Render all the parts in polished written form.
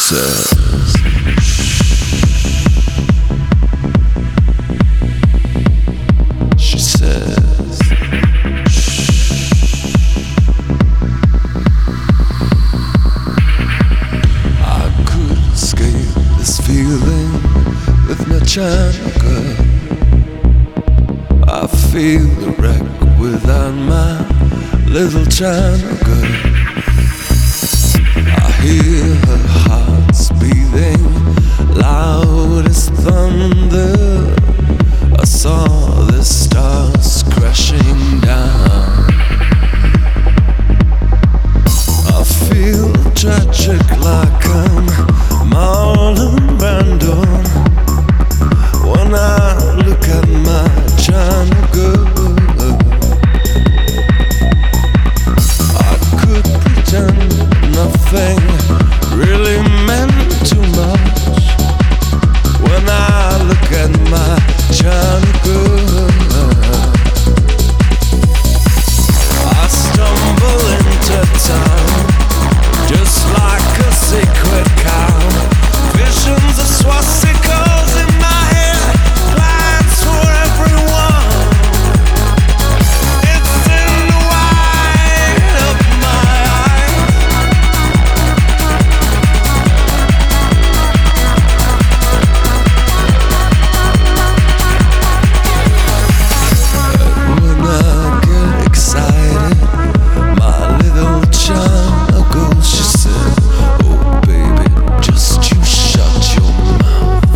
says, she says, I could escape this feeling with my China girl. I feel the wreck without my little China girl. I hear her heart's beating loud as thunder. I saw the stars crashing down. I feel tragic like I'm Marlon Brando when I look at my China girl. I could pretend nothing really meant too much when I look at my China girl. I stumble into town just like a sacred cow. Visions of swastikas in my head, plans for everyone. It's in the white of my eyes. And when I get excited, my little China girl, she said, oh baby, just you shut your mouth.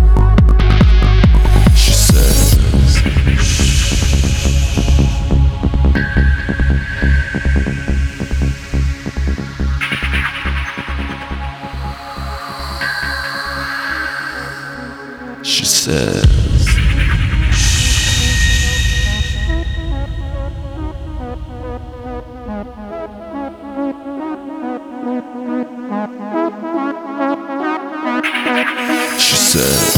She says, she says, she says.